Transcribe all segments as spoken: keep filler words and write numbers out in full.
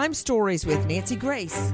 Crime Stories with Nancy Grace.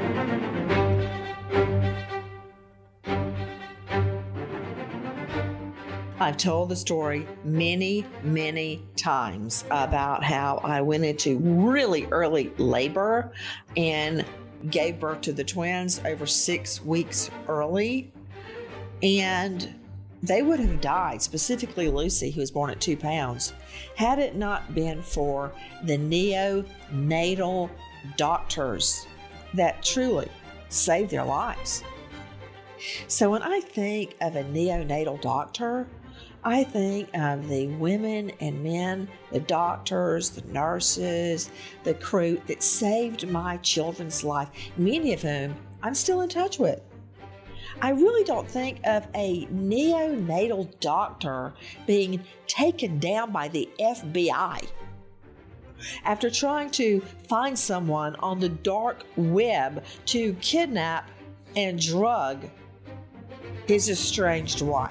I've told the story many, many times about how I went into really early labor and gave birth to the twins over six weeks early. And they would have died, specifically Lucy, who was born at two pounds, had it not been for the neonatal doctors that truly saved their lives. So when I think of a neonatal doctor, I think of the women and men, the doctors, the nurses, the crew that saved my children's life, many of whom I'm still in touch with. I really don't think of a neonatal doctor being taken down by the F B I after trying to find someone on the dark web to kidnap and drug his estranged wife.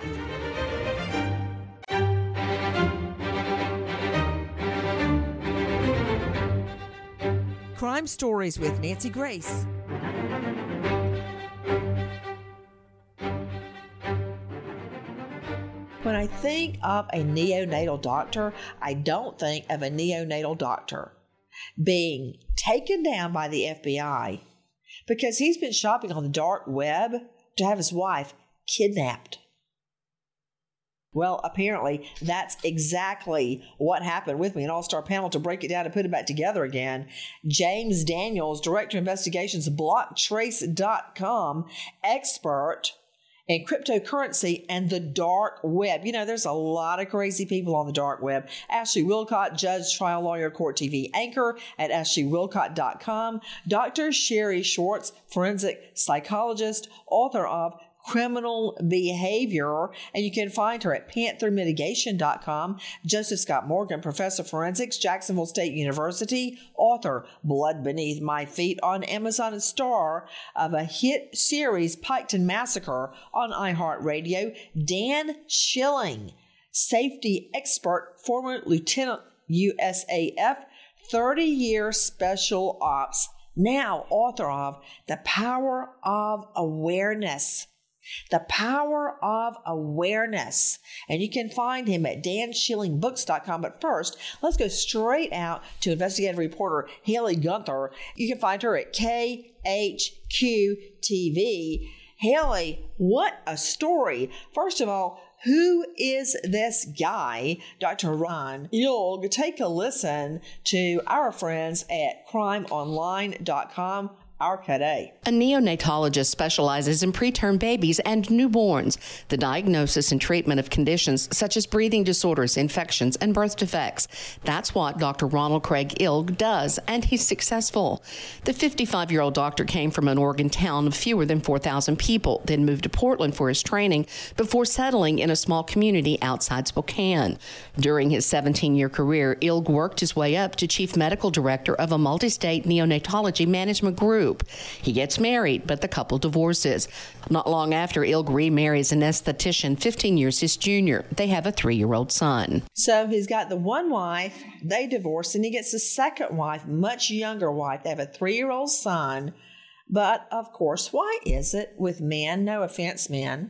Crime Stories with Nancy Grace. When I think of a neonatal doctor, I don't think of a neonatal doctor being taken down by the F B I because he's been shopping on the dark web to have his wife kidnapped. Well, apparently that's exactly what happened with me. An all-star panel to break it down and put it back together again. James Daniels, Director of Investigations, block trace dot com, expert in cryptocurrency and the dark web. You know, there's a lot of crazy people on the dark web. Ashley Wilcott, judge, trial lawyer, court T V anchor at ashley wilcott dot com. Doctor Sherry Schwartz, forensic psychologist, author of Criminal Behavior, and you can find her at panther mitigation dot com. Joseph Scott Morgan, professor of forensics, Jacksonville State University, author Blood Beneath My Feet on Amazon, and star of a hit series Piketon Massacre on iHeartRadio. Dan Schilling, safety expert, former Lieutenant U S A F, thirty-year special ops, now author of The Power of Awareness. The Power of Awareness. And you can find him at dan schilling books dot com. But first, let's go straight out to investigative reporter Haley Gunther. You can find her at K H Q T V. Haley, what a story. First of all, who is this guy, Doctor Ron Ilg? Take a listen to our friends at crime online dot com. Our Cadet. A neonatologist specializes in preterm babies and newborns, the diagnosis and treatment of conditions such as breathing disorders, infections, and birth defects. That's what Doctor Ronald Craig Ilg does, and he's successful. The fifty-five-year-old doctor came from an Oregon town of fewer than four thousand people, then moved to Portland for his training before settling in a small community outside Spokane. During his seventeen-year career, Ilg worked his way up to chief medical director of a multi-state neonatology management group. He gets married, but the couple divorces. Not long after, Ilg remarries an esthetician fifteen years his junior. They have a three-year-old son. So he's got the one wife, they divorce, and he gets the second wife, much younger wife. They have a three-year-old son. But, of course, why is it with men, no offense, men,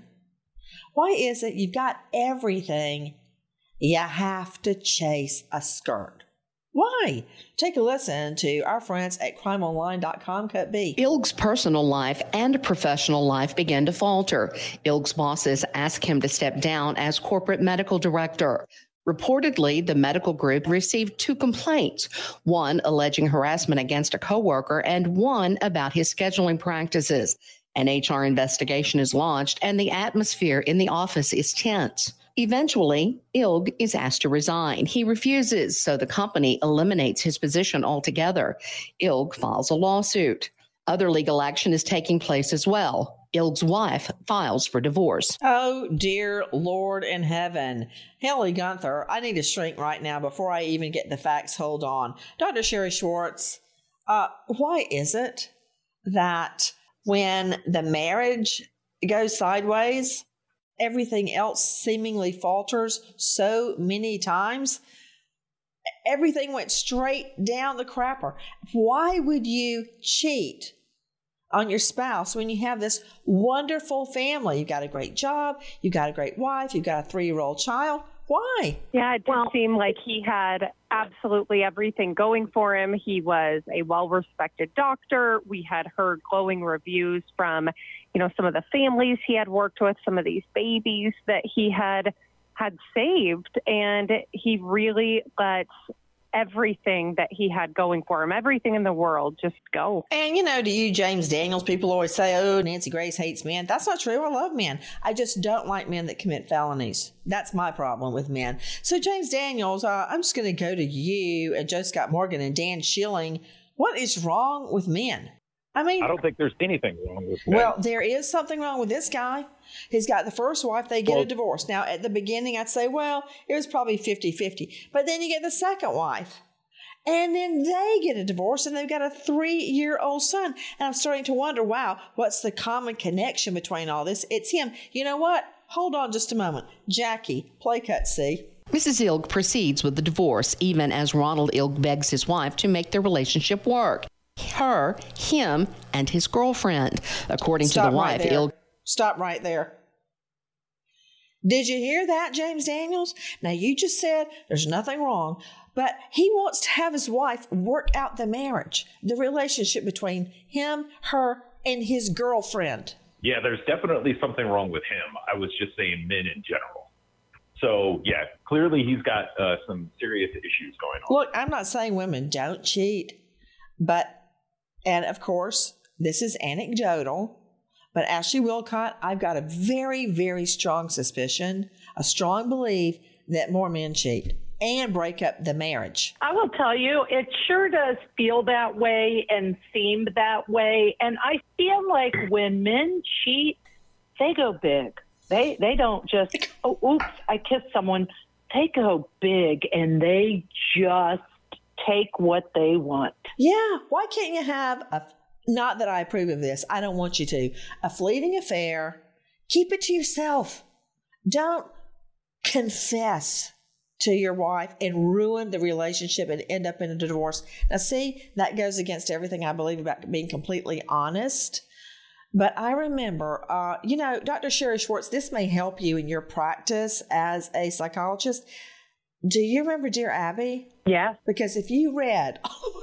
why is it you've got everything, you have to chase a skirt? Why? Take a listen to our friends at crime online dot com, Cut B. Ilg's personal life and professional life began to falter. Ilg's bosses asked him to step down as corporate medical director. Reportedly, the medical group received two complaints, one alleging harassment against a coworker and one about his scheduling practices. An H R investigation is launched and the atmosphere in the office is tense. Eventually, Ilg is asked to resign. He refuses, so the company eliminates his position altogether. Ilg files a lawsuit. Other legal action is taking place as well. Ilg's wife files for divorce. Oh, dear Lord in heaven. Haley Gunther, I need to shrink right now before I even get the facts. Hold on. Doctor Sherry Schwartz, uh, why is it that when the marriage goes sideways, everything else seemingly falters so many times? Everything went straight down the crapper. Why would you cheat on your spouse when you have this wonderful family? You've got a great job, you've got a great wife, you've got a three-year-old child. Why? Yeah, it did well, seem like he had absolutely everything going for him. He was a well-respected doctor. We had heard glowing reviews from, you know, some of the families he had worked with, some of these babies that he had had saved, and he really let everything that he had going for him, everything in the world, just go. And, you know, to you, James Daniels, people always say, oh, Nancy Grace hates men. That's not true. I love men. I just don't like men that commit felonies. That's my problem with men. So, James Daniels, uh, I'm just going to go to you and Joe Scott Morgan and Dan Schilling. What is wrong with men? I mean, I don't think there's anything wrong with men. Well, there is something wrong with this guy. He's got the first wife, they get well, a divorce. Now, at the beginning, I'd say, well, it was probably fifty-fifty. But then you get the second wife, and then they get a divorce, and they've got a three-year-old son. And I'm starting to wonder, wow, what's the common connection between all this? It's him. You know what? Hold on just a moment. Jackie, play cut C. Missus Ilg proceeds with the divorce, even as Ronald Ilg begs his wife to make their relationship work. Her, him, and his girlfriend. According Stop to the right wife, there. Ilg... Stop right there. Did you hear that, James Daniels? Now, you just said there's nothing wrong, but he wants to have his wife work out the marriage, the relationship between him, her, and his girlfriend. Yeah, there's definitely something wrong with him. I was just saying men in general. So, yeah, clearly he's got uh, some serious issues going on. Look, I'm not saying women don't cheat, but, and of course, this is anecdotal, but Ashley Wilcott, I've got a very, very strong suspicion, a strong belief that more men cheat and break up the marriage. I will tell you, it sure does feel that way and seem that way. And I feel like when men cheat, they go big. They they don't just, oh, oops, I kissed someone. They go big and they just take what they want. Yeah. Why can't you have a, not that I approve of this, I don't want you to, a fleeting affair, keep it to yourself. Don't confess to your wife and ruin the relationship and end up in a divorce. Now, see, that goes against everything I believe about being completely honest. But I remember, uh, you know, Doctor Sherry Schwartz, this may help you in your practice as a psychologist. Do you remember Dear Abby? Yeah. Because if you read,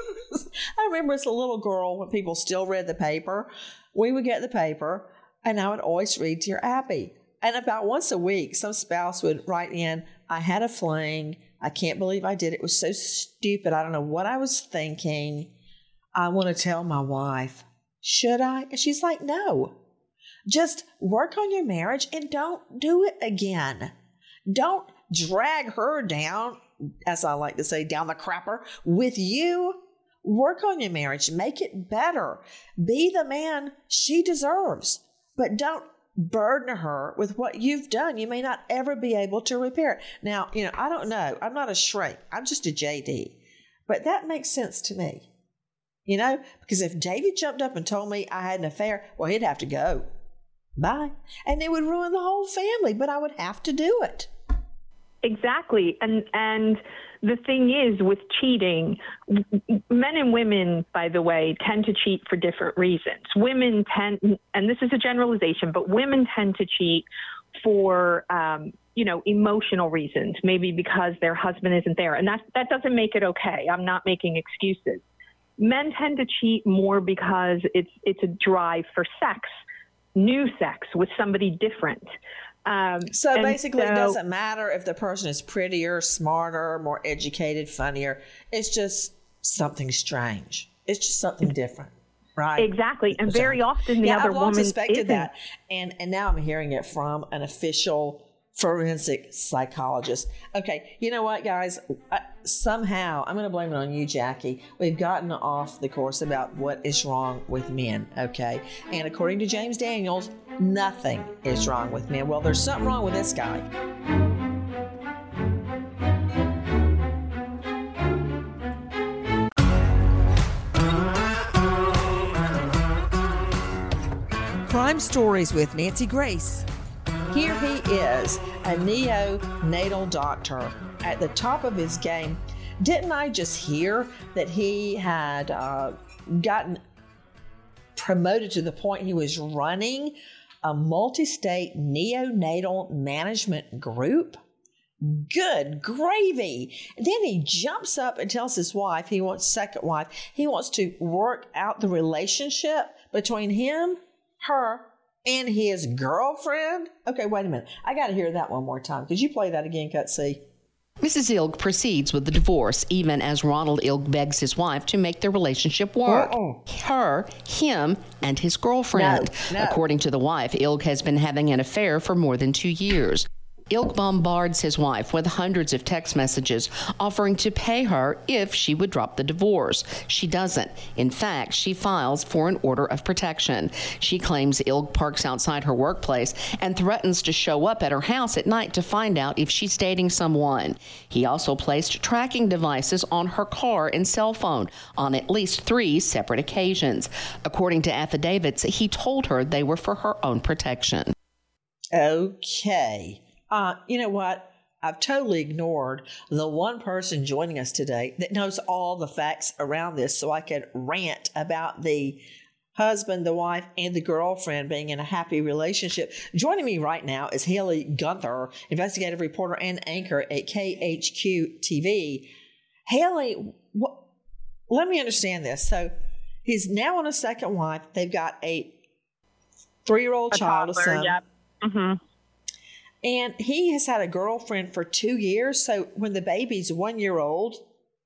I remember as a little girl when people still read the paper, we would get the paper and I would always read Dear Abby. And about once a week, some spouse would write in, I had a fling. I can't believe I did it. It was so stupid. I don't know what I was thinking. I want to tell my wife. Should I? And she's like, no. Just work on your marriage and don't do it again. Don't drag her down, as I like to say, down the crapper with you. Work on your marriage. Make it better. Be the man she deserves. But don't burden her with what you've done. You may not ever be able to repair it. Now, you know, I don't know. I'm not a shrink. I'm just a J D. But that makes sense to me. You know, because if David jumped up and told me I had an affair, well, he'd have to go. Bye. And it would ruin the whole family, but I would have to do it. Exactly. And and the thing is with cheating, men and women, by the way, tend to cheat for different reasons. Women tend, and this is a generalization, but women tend to cheat for, um, you know, emotional reasons, maybe because their husband isn't there. And that, that doesn't make it okay. I'm not making excuses. Men tend to cheat more because it's it's a drive for sex, new sex with somebody different. Um, so basically so, it doesn't matter if the person is prettier, smarter, more educated, funnier. It's just something strange. It's just something different, right? Exactly. And very often the yeah, other I've long woman suspected isn't. that. And, and now I'm hearing it from an official forensic psychologist. Okay, you know what, guys? I, somehow, I'm going to blame it on you, Jackie. We've gotten off the course about what is wrong with men, okay? And according to James Daniels, nothing is wrong with men. Well, there's something wrong with this guy. Crime Stories with Nancy Grace. Here he is, a neonatal doctor at the top of his game. Didn't I just hear that he had uh, gotten promoted to the point he was running a multi-state neonatal management group? Good gravy. And then he jumps up and tells his wife, he wants second wife, he wants to work out the relationship between him, her, and his girlfriend. Okay, wait a minute. I got to hear that one more time. Could you play that again, Cut C? Missus Ilg proceeds with the divorce, even as Ronald Ilg begs his wife to make their relationship work. Uh-uh. Her, him, and his girlfriend. No, no. According to the wife, Ilg has been having an affair for more than two years. Ilg bombards his wife with hundreds of text messages offering to pay her if she would drop the divorce. She doesn't. In fact, she files for an order of protection. She claims Ilg parks outside her workplace and threatens to show up at her house at night to find out if she's dating someone. He also placed tracking devices on her car and cell phone on at least three separate occasions. According to affidavits, he told her they were for her own protection. Okay. Uh, you know what? I've totally ignored the one person joining us today that knows all the facts around this so I could rant about the husband, the wife, and the girlfriend being in a happy relationship. Joining me right now is Haley Gunther, investigative reporter and anchor at K H Q T V. Haley, what, let me understand this. So he's now on a second wife. They've got a three-year-old a child, a toddler, son. Yep. Mm-hmm. And he has had a girlfriend for two years. So when the baby's one year old,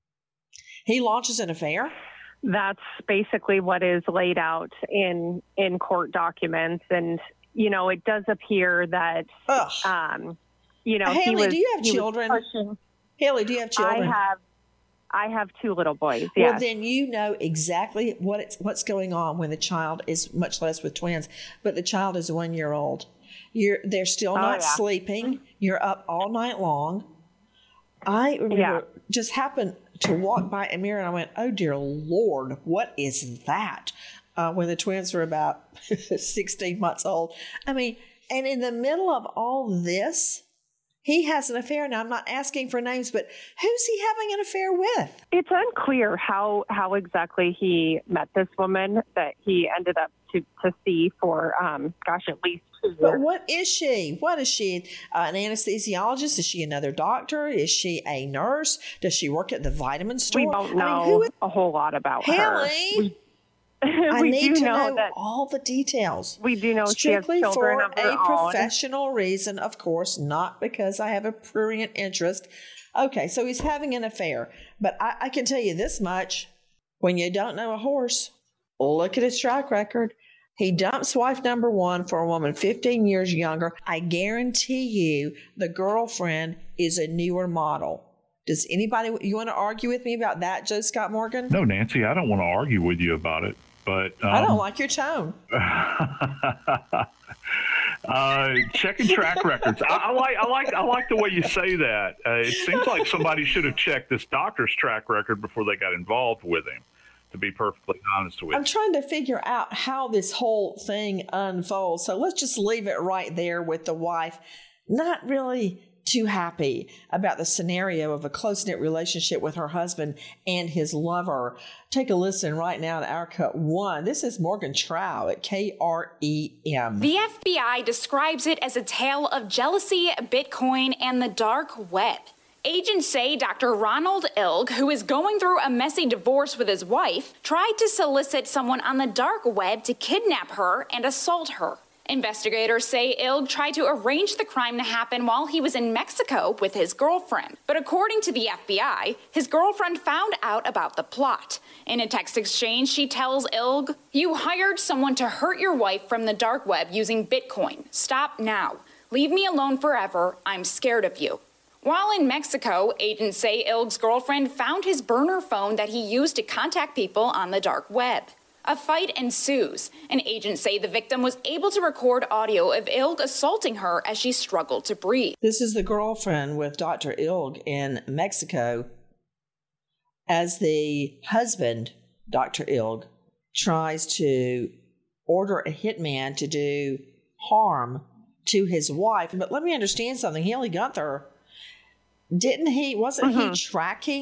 he launches an affair? That's basically what is laid out in, in court documents. And, you know, it does appear that, Ugh. um, you know, Haley, he was, do you have he was children? pushing- Haley, do you have children? I have, I have two little boys. Yes. Well, then you know exactly what it's, what's going on when the child is, much less with twins, but the child is one year old. You're, they're still Oh, not yeah. sleeping. You're up all night long. I remember Yeah. just happened to walk by a mirror and I went, oh, dear Lord, what is that? Uh, when the twins were about sixteen months old. I mean, and in the middle of all this, he has an affair. Now, I'm not asking for names, but who's he having an affair with? It's unclear how, how exactly he met this woman that he ended up to, to see for, um, gosh, at least two years. But what is she? What is she? Uh, an anesthesiologist? Is she another doctor? Is she a nurse? Does she work at the vitamin store? We don't know I mean, who is a whole lot about her. Haley? We, I we need do to know, know that all the details. we do know Strictly she has children for of her a own. professional reason, of course, not because I have a prurient interest. Okay, so he's having an affair. But I, I can tell you this much. When you don't know a horse, look at his track record. He dumps wife number one for a woman fifteen years younger. I guarantee you the girlfriend is a newer model. Does anybody, you want to argue with me about that, Joe Scott Morgan? No, Nancy, I don't want to argue with you about it, but um, I don't like your tone. uh, checking track records. I, I like, I like, I like the way you say that. Uh, it seems like somebody should have checked this doctor's track record before they got involved with him. To be perfectly honest with you, I'm trying to figure out how this whole thing unfolds. So let's just leave it right there with the wife not really too happy about the scenario of a close-knit relationship with her husband and his lover. Take a listen right now to our cut one. This is Morgan Trow at K R E M. The F B I describes it as a tale of jealousy, Bitcoin, and the dark web. Agents say Doctor Ronald Ilg, who is going through a messy divorce with his wife, tried to solicit someone on the dark web to kidnap her and assault her. Investigators say Ilg tried to arrange the crime to happen while he was in Mexico with his girlfriend. But according to the F B I, his girlfriend found out about the plot. In a text exchange, she tells Ilg, "You hired someone to hurt your wife from the dark web using Bitcoin. Stop now. Leave me alone forever. I'm scared of you." While in Mexico, agents say Ilg's girlfriend found his burner phone that he used to contact people on the dark web. A fight ensues, and agents say the victim was able to record audio of Ilg assaulting her as she struggled to breathe. This is the girlfriend with Doctor Ilg in Mexico as the husband, Doctor Ilg, tries to order a hitman to do harm to his wife. But let me understand something. Haley Gunther, didn't he, wasn't Mm-hmm. he tracking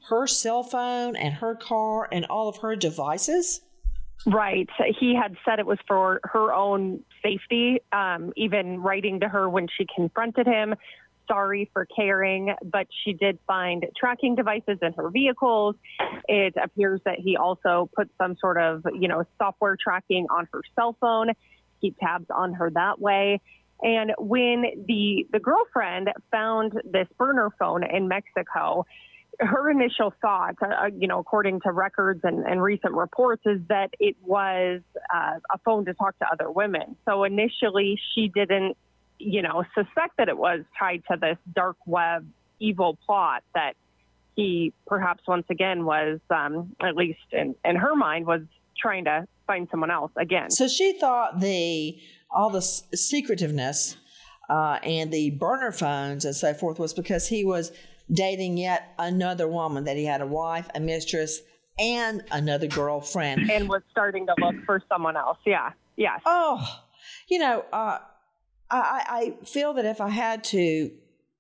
her cell phone and her car and all of her devices? Right. He had said it was for her own safety, um, even writing to her when she confronted him, sorry for caring, but she did find tracking devices in her vehicles. It appears that he also put some sort of, you know, software tracking on her cell phone, keep tabs on her that way. And when the, the girlfriend found this burner phone in Mexico, her initial thought, uh, you know, according to records and, and recent reports, is that it was uh, a phone to talk to other women. So initially she didn't, you know, suspect that it was tied to this dark web evil plot that he perhaps once again was, um, at least in, in her mind, was trying to find someone else again. So she thought the all the secretiveness uh, and the burner phones and so forth was because he was dating yet another woman, that he had a wife, a mistress, and another girlfriend. And was starting to look for someone else. Yeah. Yes. Oh, you know, uh, I, I feel that if I had to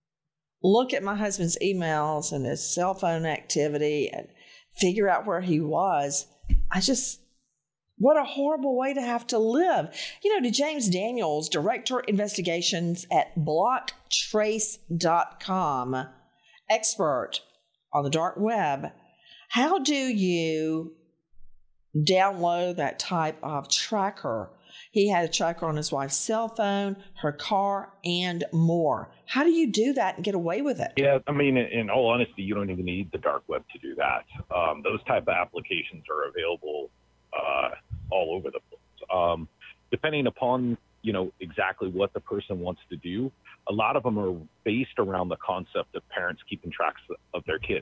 look at my husband's emails and his cell phone activity and figure out where he was, I just, what a horrible way to have to live. You know, to James Daniels, Director Investigations at block trace dot com, expert on the dark web, how do you download that type of tracker? He had a tracker on his wife's cell phone, her car, and more. How do you do that and get away with it? Yeah, I mean, in all honesty, you don't even need the dark web to do that. Um, those type of applications are available uh, all over the place. Um, depending upon, you know, exactly what the person wants to do, a lot of them are based around the concept of parents keeping tracks of their kids.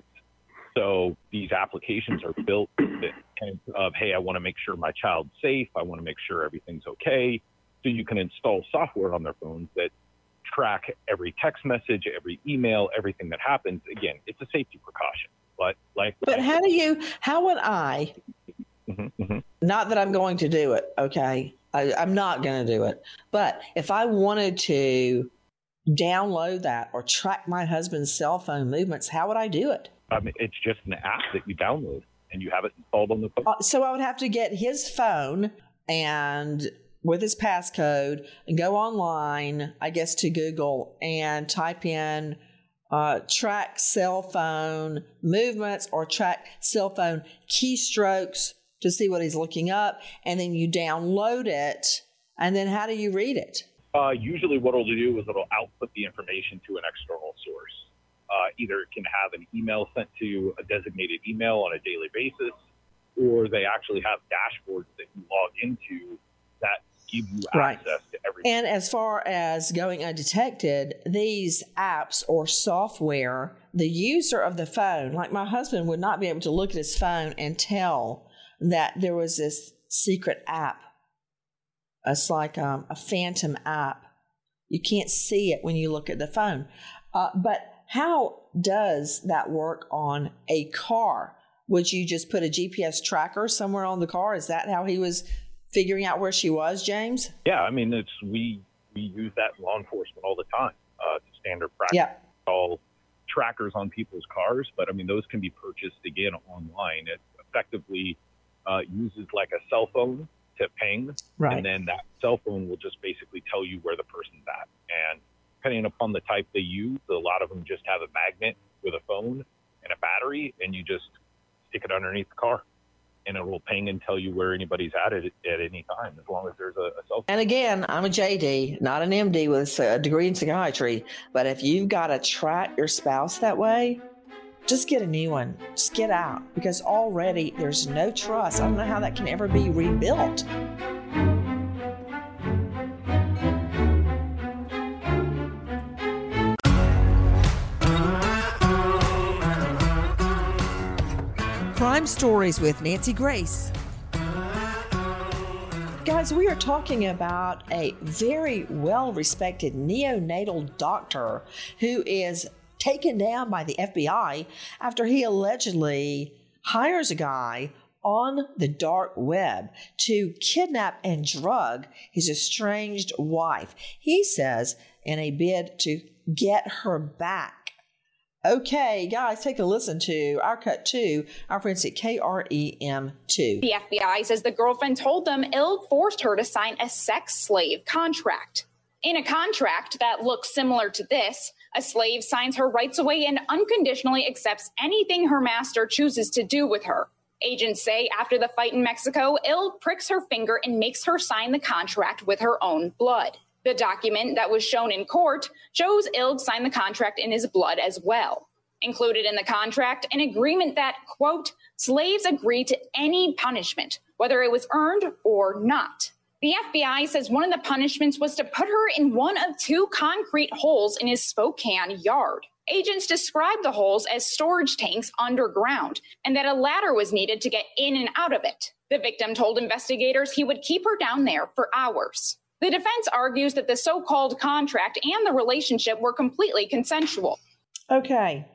So these applications are built of, hey, I want to make sure my child's safe. I want to make sure everything's okay. So you can install software on their phones that track every text message, every email, everything that happens. Again, it's a safety precaution. But like, but how do you, how would I, mm-hmm, mm-hmm. not that I'm going to do it, okay? I, I'm not going to do it. But if I wanted to download that or track my husband's cell phone movements, how would I do it? I mean, it's just an app that you download and you have it installed on the phone. Uh, so I would have to get his phone and with his passcode and go online, I guess, to Google and type in uh, track cell phone movements or track cell phone keystrokes to see what he's looking up. And then you download it. And then how do you read it? Uh, usually what it'll do is it'll output the information to an external source. Uh, either it can have an email sent to a designated email on a daily basis, or they actually have dashboards that you log into that give you right. access to everything. And as far as going undetected, these apps or software, the user of the phone, like my husband would not be able to look at his phone and tell that there was this secret app. It's like um, a phantom app. You can't see it when you look at the phone. Uh, but how does that work on a car? Would you just put a G P S tracker somewhere on the car? Is that how he was figuring out where she was, James? Yeah, I mean, it's we we use that in law enforcement all the time. Uh, it's standard practice. Yeah. All trackers on people's cars, but I mean, those can be purchased again online. It effectively uh, uses like a cell phone to ping, right. and then that cell phone will just basically tell you where the person's at. And depending upon the type they use, a lot of them just have a magnet with a phone and a battery, and you just stick it underneath the car, and it will ping and tell you where anybody's at at, at any time, as long as there's a, a cell phone. And again, I'm a J D, not an M D with a degree in psychiatry, but if you've got to track your spouse that way, just get a new one. Just get out, because already there's no trust. I don't know how that can ever be rebuilt. Crime Stories with Nancy Grace. Guys, we are talking about a very well-respected neonatal doctor who is taken down by the F B I after he allegedly hires a guy on the dark web to kidnap and drug his estranged wife. He says in a bid to get her back. Okay, guys, take a listen to our cut two, our friends at K R E M two. The F B I says the girlfriend told them Ilg forced her to sign a sex slave contract. In a contract that looks similar to this, a slave signs her rights away and unconditionally accepts anything her master chooses to do with her. Agents say after the fight in Mexico, Ilg pricks her finger and makes her sign the contract with her own blood. The document that was shown in court shows Ilg signed the contract in his blood as well. Included in the contract, an agreement that, quote, slaves agree to any punishment, whether it was earned or not. The F B I says one of the punishments was to put her in one of two concrete holes in his Spokane yard. Agents described the holes as storage tanks underground and that a ladder was needed to get in and out of it. The victim told investigators he would keep her down there for hours. The defense argues that the so-called contract and the relationship were completely consensual. Okay.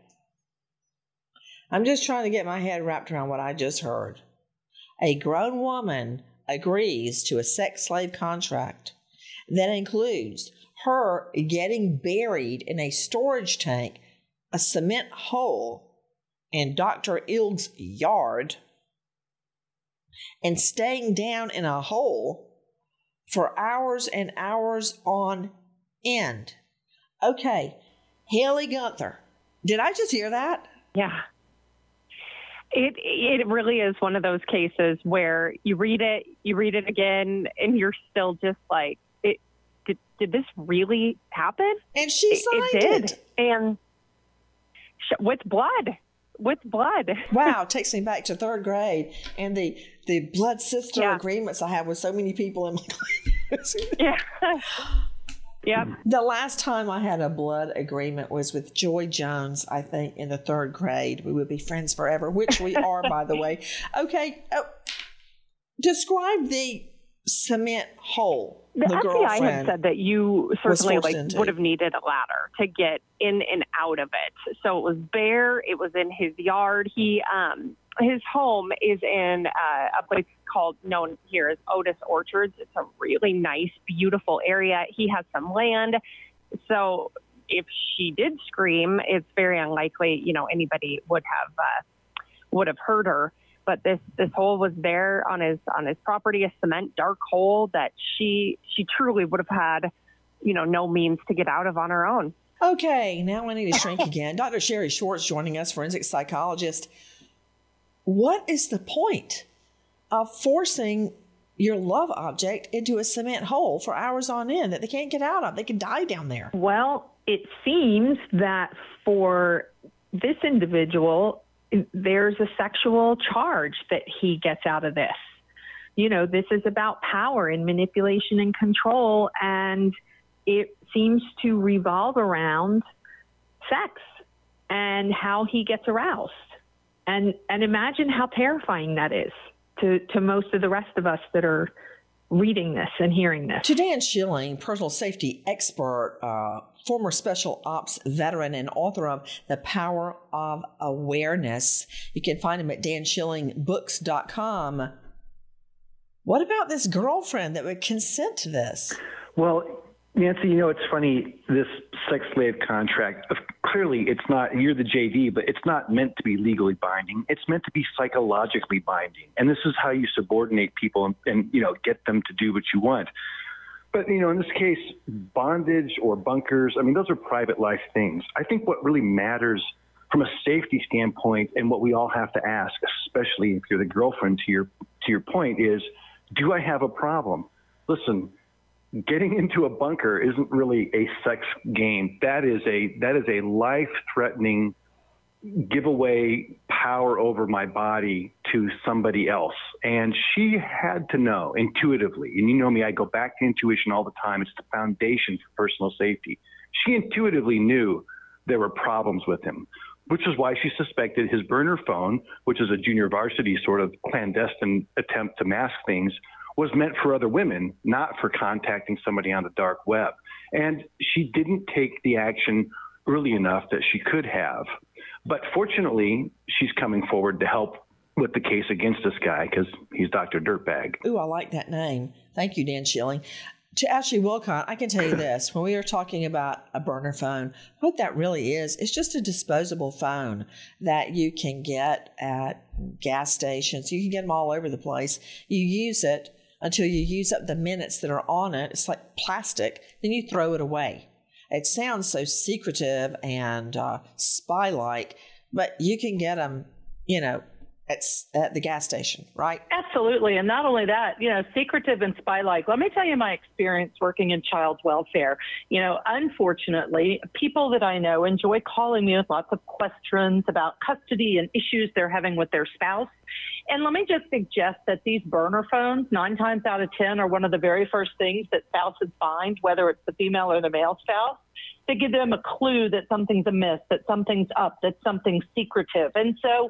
I'm just trying to get my head wrapped around what I just heard. A grown woman agrees to a sex slave contract that includes her getting buried in a storage tank, a cement hole in Doctor Ilg's yard, and staying down in a hole for hours and hours on end. Okay, Haley Gunther, did I just hear that? Yeah. It it really is one of those cases where you read it, you read it again, and you're still just like, it did, did this really happen? And she signed it. It did. it. And sh- with blood. With blood. Wow, takes me back to third grade and the the blood sister yeah. agreements I have with so many people in my class. yeah. Yep. The last time I had a blood agreement was with Joy Jones, I think, in the third grade. We would be friends forever, which we are, by the way. Okay, oh, describe the cement hole. The, the F B I girlfriend had said that you certainly like into. would have needed a ladder to get in and out of it. So it was bare. It was in his yard. He um his home is in uh, a place called known here as Otis Orchards. It's a really nice, beautiful area. He has some land. So if she did scream, it's very unlikely, you know, anybody would have uh, would have heard her. But this, this hole was there on his on his property, a cement dark hole that she she truly would have had, you know, no means to get out of on her own. Okay, now I need to shrink again. Doctor Sherry Schwartz joining us, forensic psychologist. What is the point of forcing your love object into a cement hole for hours on end that they can't get out of? They could die down there. Well, it seems that for this individual, there's a sexual charge that he gets out of this. You know, this is about power and manipulation and control, and it seems to revolve around sex and how he gets aroused. And and imagine how terrifying that is to, to most of the rest of us that are reading this and hearing this. To Dan Schilling, personal safety expert, uh, former special ops veteran, and author of The Power of Awareness. You can find him at dan schilling books dot com. What about this girlfriend that would consent to this? Well, Nancy, you know, it's funny, this sex slave contract, clearly it's not, you're the J D, but it's not meant to be legally binding. It's meant to be psychologically binding. And this is how you subordinate people and, and, you know, get them to do what you want. But, you know, in this case, bondage or bunkers, I mean, those are private life things. I think what really matters from a safety standpoint, and what we all have to ask, especially if you're the girlfriend, to your, to your point, is, do I have a problem? Listen, getting into a bunker isn't really a sex game. That is a that is a life-threatening giveaway power over my body to somebody else. And she had to know intuitively, and you know me, I go back to intuition all the time. It's the foundation for personal safety. She intuitively knew there were problems with him, which is why she suspected his burner phone, which is a junior varsity sort of clandestine attempt to mask things, was meant for other women, not for contacting somebody on the dark web. And she didn't take the action early enough that she could have. But fortunately, she's coming forward to help with the case against this guy because he's Doctor Dirtbag. Ooh, I like that name. Thank you, Dan Schilling. To Ashley Wilcott, I can tell you this. When we are talking about a burner phone, what that really is, it's just a disposable phone that you can get at gas stations. You can get them all over the place. You use it until you use up the minutes that are on it. It's like plastic. Then you throw it away. It sounds so secretive and uh, spy-like, but you can get them, you know, At, at the gas station, right? Absolutely. And not only that, you know, secretive and spy-like. Let me tell you my experience working in child welfare. You know, unfortunately, people that I know enjoy calling me with lots of questions about custody and issues they're having with their spouse. And let me just suggest that these burner phones, nine times out of ten, are one of the very first things that spouses find, whether it's the female or the male spouse, to give them a clue that something's amiss, that something's up, that something's secretive. And so,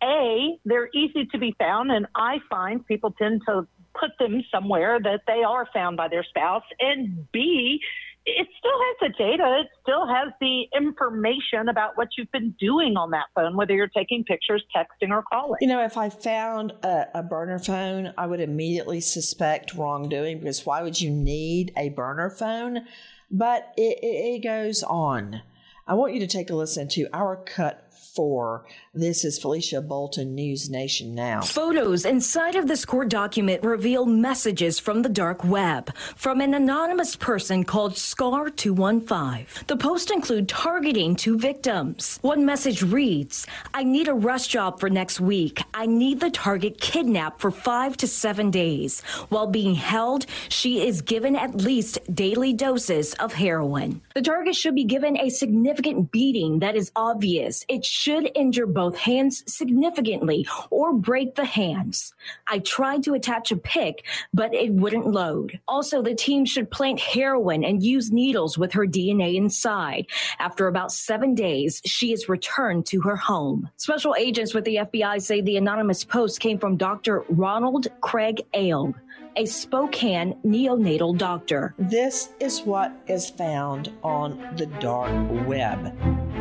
A, they're easy to be found, and I find people tend to put them somewhere that they are found by their spouse. And B, it still has the data. It still has the information about what you've been doing on that phone, whether you're taking pictures, texting, or calling. You know, if I found a, a burner phone, I would immediately suspect wrongdoing, because why would you need a burner phone? But it, it, it goes on. I want you to take a listen to our cut four. This is Felicia Bolton, News Nation Now. Photos inside of this court document reveal messages from the dark web from an anonymous person called Scar two one five. The posts include targeting two victims. One message reads, "I need a rush job for next week. I need the target kidnapped for five to seven days. While being held, she is given at least daily doses of heroin." The target should be given a significant beating that is obvious. It should injure both hands significantly or break the hands. I tried to attach a pic, but it wouldn't load. Also, the team should plant heroin and use needles with her D N A inside. After about seven days, she is returned to her home. Special agents with the F B I say the anonymous post came from Doctor Ronald Craig Elg, a Spokane neonatal doctor. This is what is found on the dark web.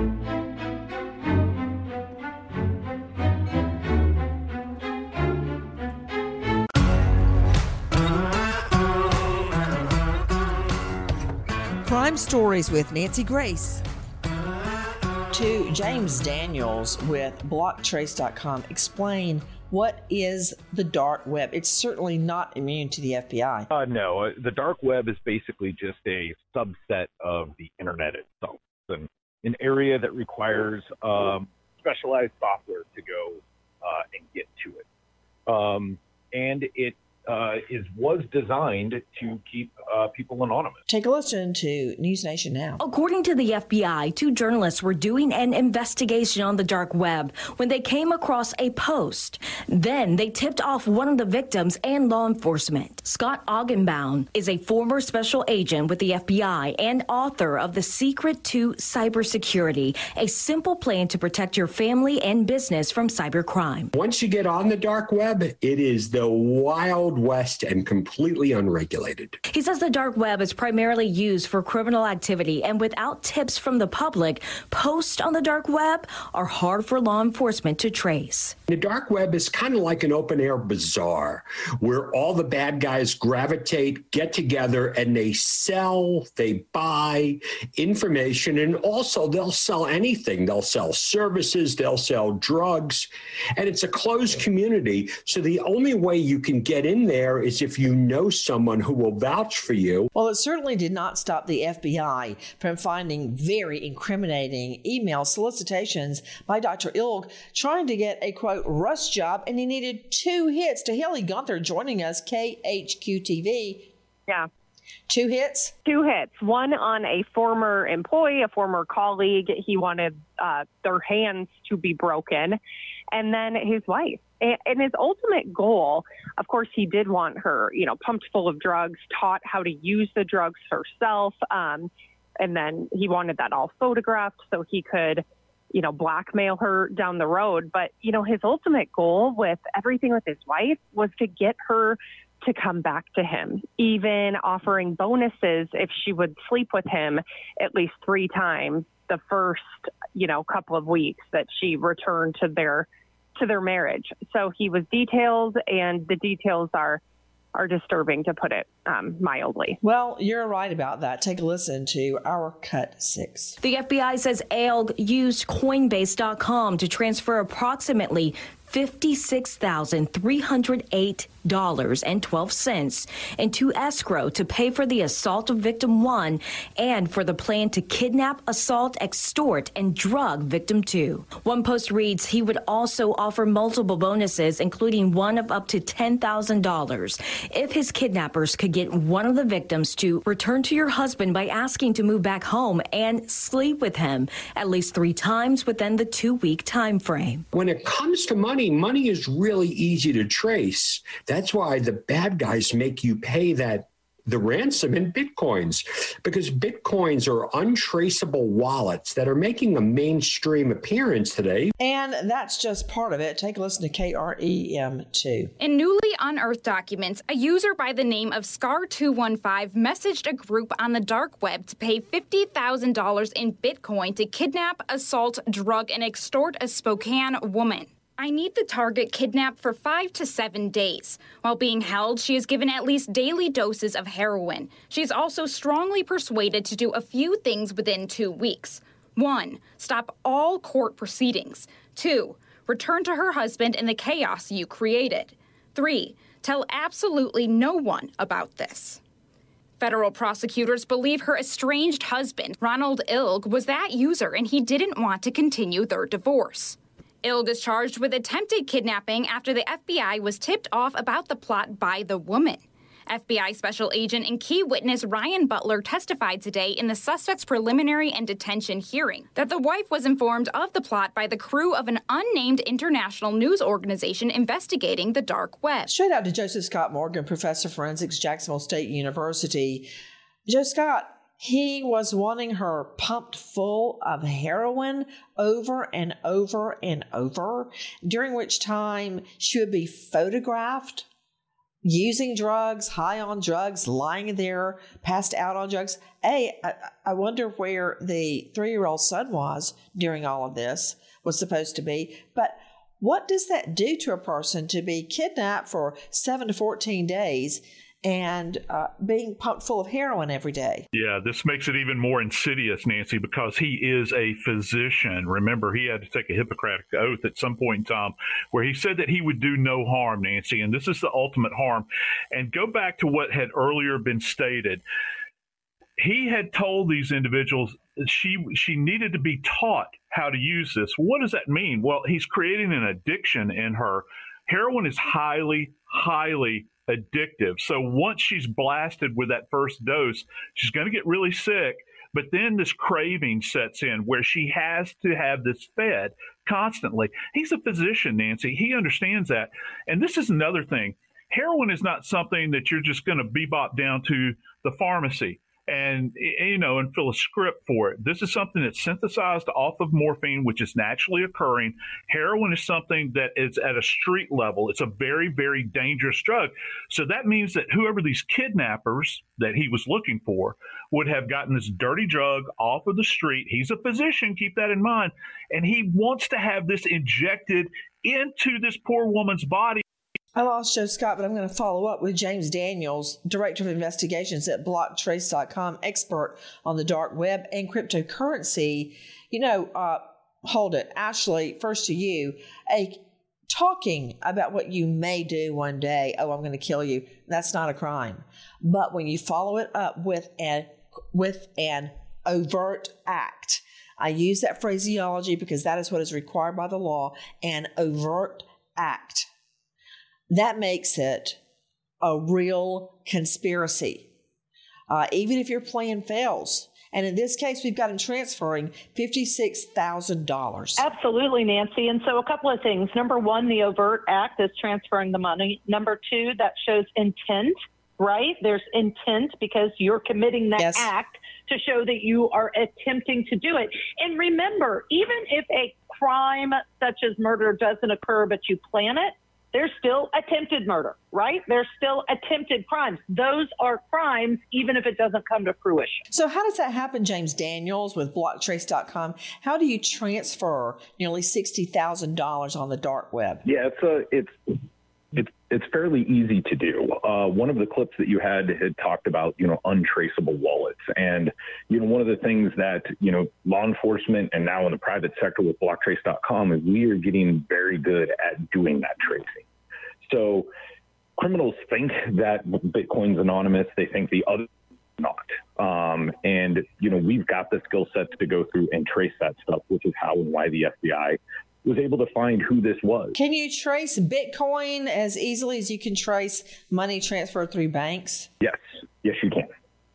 Crime Stories with Nancy Grace. To James Daniels with block trace dot com, explain what is the dark web. It's certainly not immune to the F B I. Uh, no, uh, the dark web is basically just a subset of the internet itself. It's an, an area that requires um, specialized software to go uh, and get to it. Um, and it Uh, is was designed to keep uh, people anonymous. Take a listen to News Nation Now. According to the F B I, two journalists were doing an investigation on the dark web when they came across a post. Then they tipped off one of the victims and law enforcement. Scott Augenbaum is a former special agent with the F B I and author of The Secret to Cybersecurity, a simple plan to protect your family and business from cybercrime. Once you get on the dark web, it is the wild west and completely unregulated. He says the dark web is primarily used for criminal activity, and without tips from the public, posts on the dark web are hard for law enforcement to trace. The dark web is kind of like an open air bazaar where all the bad guys gravitate, get together, and they sell, they buy information, and also they'll sell anything. They'll sell services, they'll sell drugs, and it's a closed community. So the only way you can get in there is if you know someone who will vouch for you. Well, it certainly did not stop the F B I from finding very incriminating email solicitations by Doctor Ilg trying to get a, quote, rush job, and he needed two hits. To Haley Gunther joining us, K H Q T V. Yeah. Two hits? Two hits. One on a former employee, a former colleague. He wanted uh, their hands to be broken. And then his wife. And his ultimate goal, of course, he did want her, you know, pumped full of drugs, taught how to use the drugs herself. Um, and then he wanted that all photographed so he could, you know, blackmail her down the road. But, you know, his ultimate goal with everything with his wife was to get her to come back to him, even offering bonuses if she would sleep with him at least three times the first, you know, couple of weeks that she returned to their to their marriage. So he was detailed, and the details are are disturbing, to put it um, mildly. Well, you're right about that. Take a listen to our cut six. The F B I says Elg used Coinbase dot com to transfer approximately fifty-six thousand three hundred eight dollars and twelve cents into escrow to pay for the assault of victim one and for the plan to kidnap, assault, extort, and drug victim two. One post reads he would also offer multiple bonuses, including one of up to ten thousand dollars if his kidnappers could get one of the victims to return to your husband by asking to move back home and sleep with him at least three times within the two-week time frame. When it comes to money, money is really easy to trace. That's why the bad guys make you pay that the ransom in bitcoins, because bitcoins are untraceable wallets that are making a mainstream appearance today. And that's just part of it. Take a listen to K R E M two. In newly unearthed documents, a user by the name of Scar two one five messaged a group on the dark web to pay fifty thousand dollars in Bitcoin to kidnap, assault, drug, and extort a Spokane woman. I need the target kidnapped for five to seven days. While being held, she is given at least daily doses of heroin. She is also strongly persuaded to do a few things within two weeks. One, stop all court proceedings. Two, return to her husband in the chaos you created. Three, tell absolutely no one about this. Federal prosecutors believe her estranged husband, Ronald Ilg, was that user, and he didn't want to continue their divorce. Ilg is charged with attempted kidnapping after the F B I was tipped off about the plot by the woman. F B I Special Agent and key witness Ryan Butler testified today in the suspect's preliminary and detention hearing that the wife was informed of the plot by the crew of an unnamed international news organization investigating the dark web. Straight out to Joseph Scott Morgan, professor of forensics, Jacksonville State University. Joe Scott, he was wanting her pumped full of heroin over and over and over, during which time she would be photographed using drugs, high on drugs, lying there, passed out on drugs. Hey, I, I wonder where the three-year-old son was during all of this, was supposed to be. But what does that do to a person to be kidnapped for seven to fourteen days and uh, being pumped full of heroin every day? Yeah, this makes it even more insidious, Nancy, because he is a physician. Remember, he had to take a Hippocratic oath at some point in time where he said that he would do no harm, Nancy, and this is the ultimate harm. And go back to what had earlier been stated. He had told these individuals she she needed to be taught how to use this. What does that mean? Well, he's creating an addiction in her. Heroin is highly, highly addictive. So once she's blasted with that first dose, she's going to get really sick. But then this craving sets in where she has to have this fed constantly. He's a physician, Nancy. He understands that. And this is another thing. Heroin is not something that you're just going to bebop down to the pharmacy and, you know, and fill a script for it. This is something that's synthesized off of morphine, which is naturally occurring. Heroin is something that is at a street level. It's a very, very dangerous drug. So that means that whoever these kidnappers that he was looking for would have gotten this dirty drug off of the street. He's a physician, keep that in mind. And he wants to have this injected into this poor woman's body. I lost Joe Scott, but I'm going to follow up with James Daniels, Director of Investigations at block trace dot com, expert on the dark web and cryptocurrency. You know, uh, hold it. Ashley, first to you. A, talking about what you may do one day, oh, I'm going to kill you, that's not a crime. But when you follow it up with an, with an overt act, I use that phraseology because that is what is required by the law, an overt act. That makes it a real conspiracy, uh, even if your plan fails. And in this case, we've got him transferring fifty-six thousand dollars. Absolutely, Nancy. And so a couple of things. Number one, the overt act is transferring the money. Number two, that shows intent, right? There's intent because you're committing that yes. act to show that you are attempting to do it. And remember, even if a crime such as murder doesn't occur, but you plan it, there's still attempted murder, right? There's still attempted crimes. Those are crimes, even if it doesn't come to fruition. So how does that happen, James Daniels, with block trace dot com? How do you transfer nearly sixty thousand dollars on the dark web? Yeah, it's a, it's it's it's fairly easy to do. Uh, one of the clips that you had had talked about, you know, untraceable wallets. And, you know, one of the things that, you know, law enforcement and now in the private sector with block trace dot com is we are getting very good at doing that tracing. So criminals think that Bitcoin's anonymous. They think the other not. Um, and, you know, we've got the skill sets to go through and trace that stuff, which is how and why the F B I was able to find who this was. Can you trace Bitcoin as easily as you can trace money transferred through banks? Yes. Yes, you can.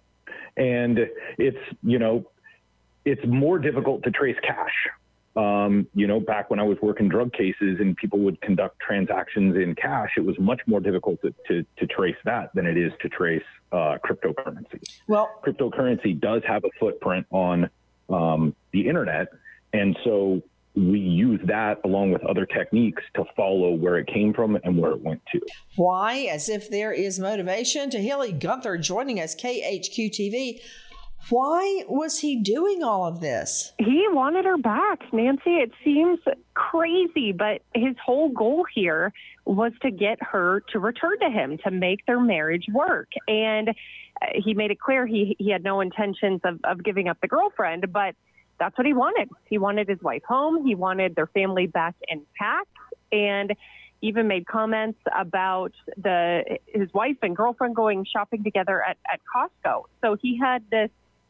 And it's, you know, it's more difficult to trace cash. Um, you know, back when I was working drug cases and people would conduct transactions in cash, it was much more difficult to, to, to trace that than it is to trace uh, cryptocurrency. Well, cryptocurrency does have a footprint on um, the internet. And so we use that along with other techniques to follow where it came from and where it went to. Why? As if there is motivation. To Haley Gunther joining us, K H Q T V. Why was he doing all of this? He wanted her back, Nancy. It seems crazy, but his whole goal here was to get her to return to him, to make their marriage work. And he made it clear he, he had no intentions of, of giving up the girlfriend, but that's what he wanted. He wanted his wife home. He wanted their family back intact, and even made comments about the his wife and girlfriend going shopping together at, at Costco. So he had this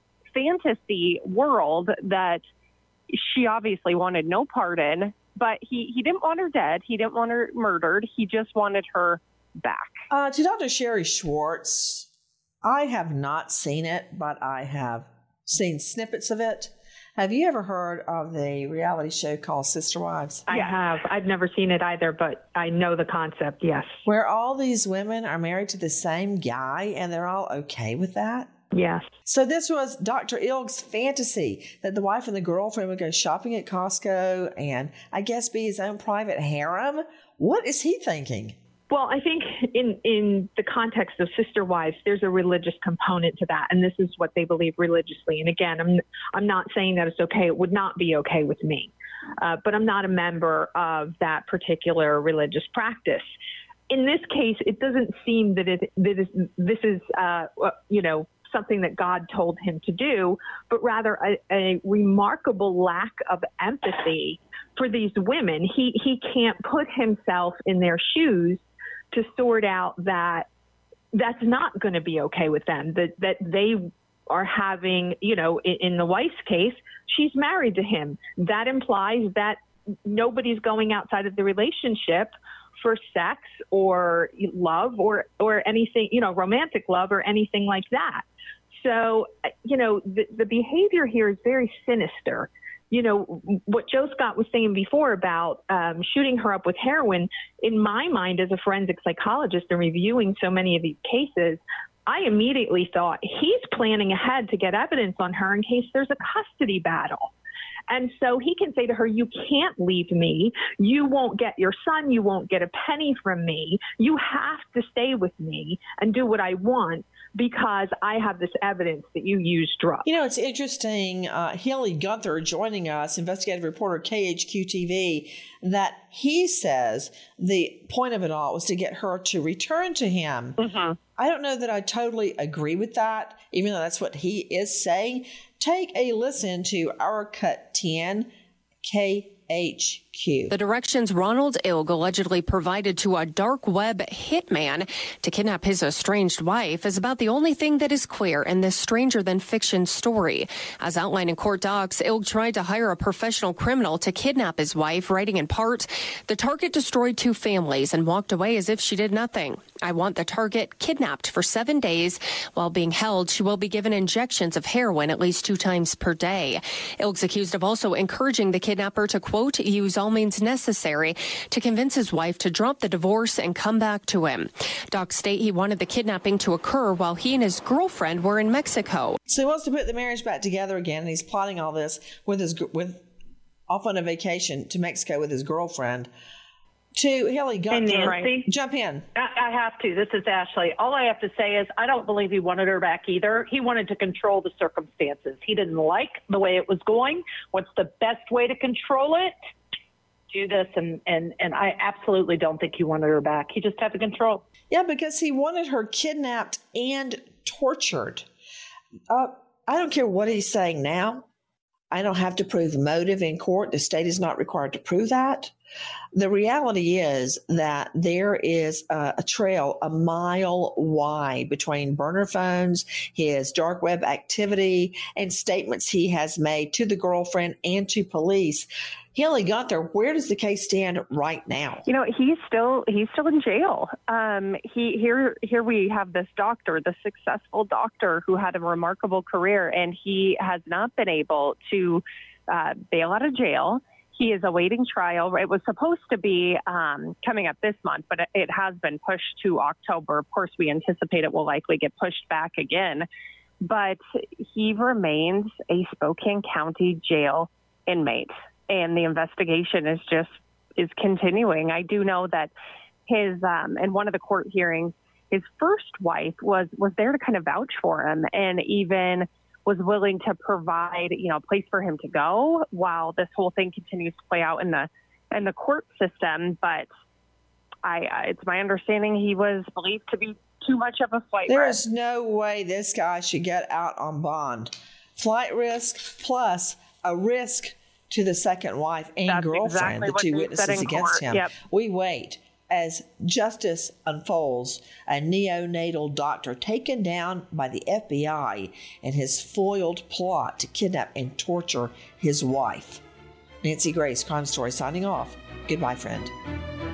fantasy world that she obviously wanted no part in, but he, he didn't want her dead. He didn't want her murdered. He just wanted her back. Uh, to Doctor Sherry Schwartz, I have not seen it, but I have seen snippets of it. Have you ever heard of the reality show called Sister Wives? I have. I've never seen it either, but I know the concept, yes. Where all these women are married to the same guy and they're all okay with that? Yes. So this was Doctor Ilg's fantasy, that the wife and the girlfriend would go shopping at Costco and I guess be his own private harem. What is he thinking? Well, I think in, in the context of Sister Wives, there's a religious component to that, and this is what they believe religiously. And again, I'm I'm not saying that it's okay. It would not be okay with me, uh, but I'm not a member of that particular religious practice. In this case, it doesn't seem that it that is this is uh, you know something that God told him to do, but rather a, a remarkable lack of empathy for these women. He he can't put himself in their shoes to sort out that that's not going to be okay with them, that that they are having, you know, in, in the wife's case, she's married to him. That implies that nobody's going outside of the relationship for sex or love or, or anything, you know, romantic love or anything like that. So, you know, the, the behavior here is very sinister. You know, what Joe Scott was saying before about um, shooting her up with heroin, in my mind as a forensic psychologist and reviewing so many of these cases, I immediately thought he's planning ahead to get evidence on her in case there's a custody battle. And so he can say to her, you can't leave me. You won't get your son. You won't get a penny from me. You have to stay with me and do what I want because I have this evidence that you use drugs. You know, it's interesting, uh, Haley Gunther joining us, investigative reporter K H Q T V, that he says the point of it all was to get her to return to him. Mm-hmm. I don't know that I totally agree with that, even though that's what he is saying. Take a listen to our cut ten, K H Q. The directions Ronald Ilg allegedly provided to a dark web hitman to kidnap his estranged wife is about the only thing that is clear in this stranger-than-fiction story. As outlined in court docs, Ilg tried to hire a professional criminal to kidnap his wife, writing in part, "The target destroyed two families and walked away as if she did nothing. I want the target kidnapped for seven days. While being held, she will be given injections of heroin at least two times per day." Ilg's accused of also encouraging the kidnapper to, quote, use all means necessary to convince his wife to drop the divorce and come back to him. Docs state he wanted the kidnapping to occur while he and his girlfriend were in Mexico. So he wants to put the marriage back together again, and he's plotting all this with his with off on a vacation to Mexico with his girlfriend. To Haley Gunther, Nancy, jump in. I, I have to. This is Ashley. All I have to say is I don't believe he wanted her back either. He wanted to control the circumstances. He didn't like the way it was going. What's the best way to control it? do this, and, and, and I absolutely don't think he wanted her back. He just had the control. Yeah, because he wanted her kidnapped and tortured. Uh, I don't care what he's saying now. I don't have to prove the motive in court. The state is not required to prove that. The reality is that there is a, a trail a mile wide between burner phones, his dark web activity, and statements he has made to the girlfriend and to police. He only got there. Where does the case stand right now? You know, he's still he's still in jail. Um, he here here we have this doctor, the successful doctor who had a remarkable career, and he has not been able to uh, bail out of jail. He is awaiting trial. It was supposed to be um, coming up this month, but it has been pushed to October. Of course, we anticipate it will likely get pushed back again. But he remains a Spokane County jail inmate, and the investigation is just is continuing. I do know that his um, in one of the court hearings, his first wife was was there to kind of vouch for him, and even was willing to provide, you know, a place for him to go while this whole thing continues to play out in the in the court system. But I, uh, it's my understanding he was believed to be too much of a flight There risk. is no way this guy should get out on bond. Flight risk plus a risk to the second wife and That's girlfriend, exactly the what two they witnesses said in against court. him. Yep. We wait as justice unfolds, a neonatal doctor taken down by the F B I in his foiled plot to kidnap and torture his wife. Nancy Grace, Crime Story, signing off. Goodbye, friend.